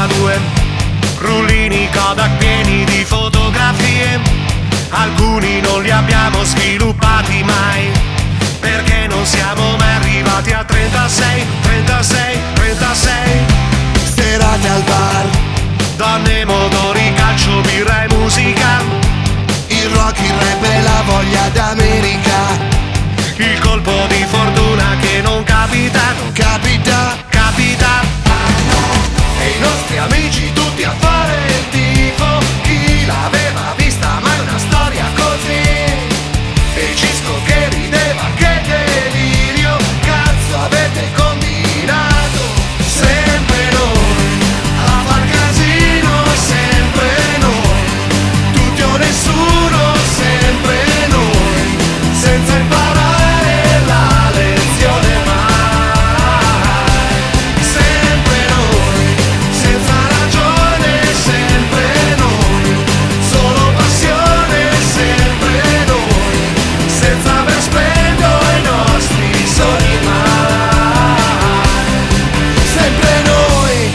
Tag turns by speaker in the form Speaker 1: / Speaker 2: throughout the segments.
Speaker 1: 92, rullini Kodak pieni di fotografie. Alcuni non li abbiamo sviluppati mai, perché non siamo mai arrivati a 36, 36, 36.
Speaker 2: Serate al bar,
Speaker 1: Donne, motori, calcio, birra e musica.
Speaker 2: il rock, il rap e la voglia d'America.
Speaker 1: Il colpo di fortuna che non capita, non
Speaker 2: Capita,
Speaker 1: capita. E i nostri amici tutti a fare il tifo. Chi l'aveva vista mai una storia così? E Cisco che rideva, che delirio. Cazzo avete combinato? Sempre noi a far casino, sempre noi. Tutti o nessuno, sempre noi. Senza imparare la lezione mai. Sempre noi, senza ragione, sempre noi. Solo passione, sempre noi. Senza aver spento i nostri sogni mai.
Speaker 2: sempre noi,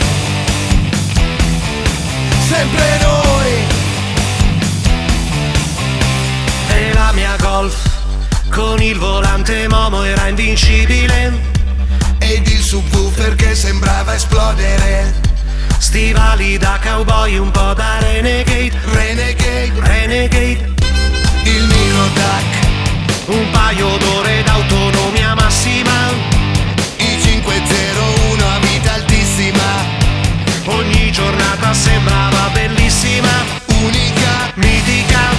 Speaker 2: sempre noi.
Speaker 1: E la mia Golf con il volante Momo era invincibile.
Speaker 2: Ed il subwoofer che sembrava esplodere.
Speaker 1: Stivali da cowboy, un po' da renegade,
Speaker 2: Renegade,
Speaker 1: renegade.
Speaker 2: il micro DAC,
Speaker 1: Un paio d'ore d'autonomia massima.
Speaker 2: i 501 a vita altissima.
Speaker 1: Ogni giornata sembrava bellissima,
Speaker 2: Unica,
Speaker 1: mitica.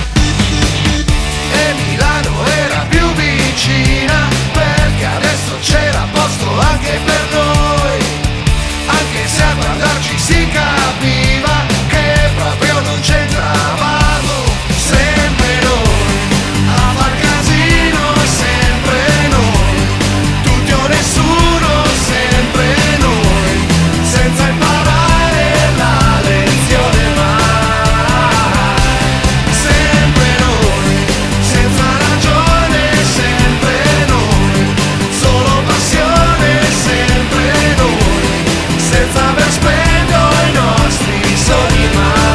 Speaker 1: E Milano era più vicina, perché adesso c'era posto anche per noi. Anche se a guardarci si capiva che proprio non c'entravamo. Sempre noi a far casino, sempre noi. Tutti o nessuno, sempre noi. Senza imparare la lezione mai. Sempre noi, senza ragione, sempre noi. Solo passione, sempre noi. Senza aver spento i nostri sogni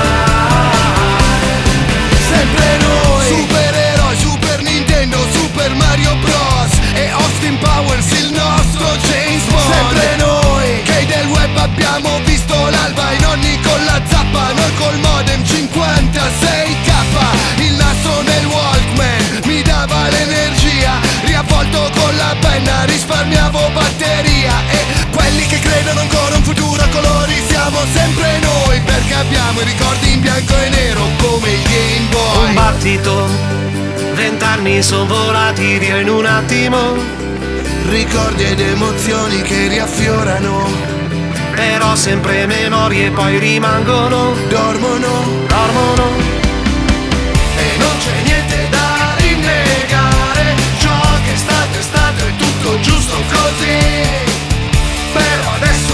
Speaker 1: mai.
Speaker 2: sempre noi. Supereroi, Super Nintendo, Super Mario Bros. E Austin Powers, il nostro James Bond. Sempre noi, che del web abbiamo visto l'alba. I nonni con la zappa, noi col modem 56k. Il nastro nel Walkman mi dava l'energia. Riavvolto con la penna, risparmiavo batteria. E quelli che credono ancora un futuro a colori siamo sempre noi, perché abbiamo i ricordi in bianco e nero come il Game Boy.
Speaker 1: Un battito, 20 anni son volati via in un attimo.
Speaker 2: Ricordi ed emozioni che riaffiorano,
Speaker 1: Però sempre memorie poi rimangono,
Speaker 2: dormono.
Speaker 1: dormono. E non c'è niente da rinnegare, ciò che è stato è tutto giusto così. Però adesso